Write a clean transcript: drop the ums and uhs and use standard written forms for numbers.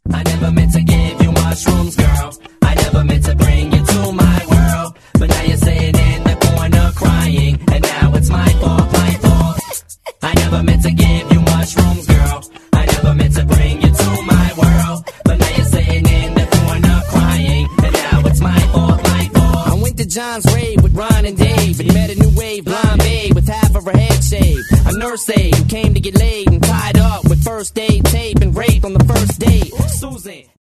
I never meant to give you mushrooms, girl. I never meant to bring you to my world. But now you're sitting in the corner crying, and now it's my fault, my fault. I never meant to give you mushrooms, girl. I never meant to bring you to my world. But now you're sitting in the corner crying, and now it's my fault, my fault. I went to John's rave with Ron and Dave, and met a new wave blonde babe with half of her head shaved. A nurse aide who came to get laid and tied up with first aid tape and raped on the first date. Susan.